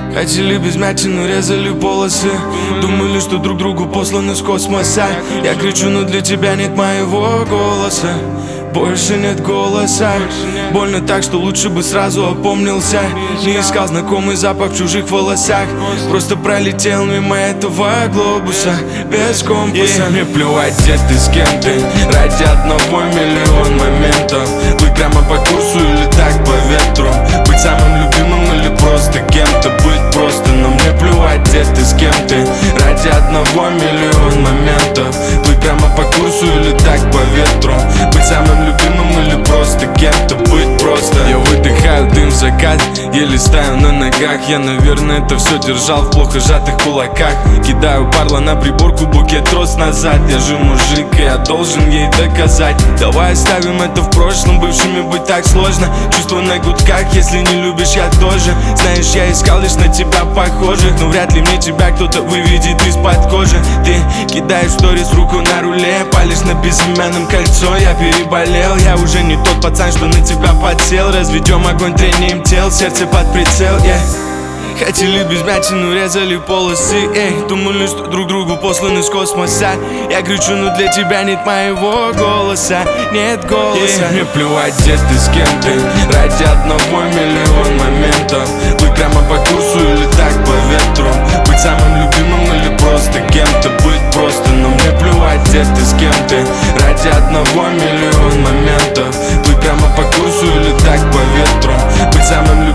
Хотели без мячи, но резали полосы. Думали, что друг другу посланы с космоса. Я кричу, но для тебя нет моего голоса. Больше нет голоса. Больно так, что лучше бы сразу опомнился. Не искал знакомый запах в чужих волосах. Просто пролетел мимо этого глобуса без компаса. Мне плевать, где ты, с кем ты. Ради одного миллион моментов. Быть прямо по курсу или так по ветру. Быть самым любимым или просто кем-то. Быть просто, но мне плевать, где ты, с кем ты. Ради одного миллион моментов. Быть прямо по курсу или так по ветру. Быть самым любимым или просто кем-то. Быть просто. Я выдыхаю дым в закат, еле стою на ногах. Я, наверное, это все держал в плохо сжатых кулаках. Кидаю парло на приборку, букет роз назад. Я же мужик, и я должен ей доказать. Давай оставим это в прошлом, бывшими быть так сложно. Чувства на гудках, если не любишь, я тоже. Знаешь, я искал лишь на тебя похожих, но вряд ли мне тебя кто-то выведет из-под кожи. Ты кидаешь в сторис руку на руле, палишь на безымянном кольцо. Я переболел, я уже не тот пацан, что на тебя подсел. Разведем огонь трением тел, сердце под прицел, Хотели без мячи, но резали полосы, Думали, что друг другу посланы с космоса. Я кричу, но для тебя нет моего голоса. Нет голоса. Мне плевать, где ты, с кем ты. Ради одного миллион моментов. Быть прямо по курсу или так по ветру. Быть самым любимым или просто кем-то. Быть просто, но мне плевать, где ты, с кем ты. Ради одного миллион моментов. Быть прямо по курсу или так по ветру. Быть самым любимым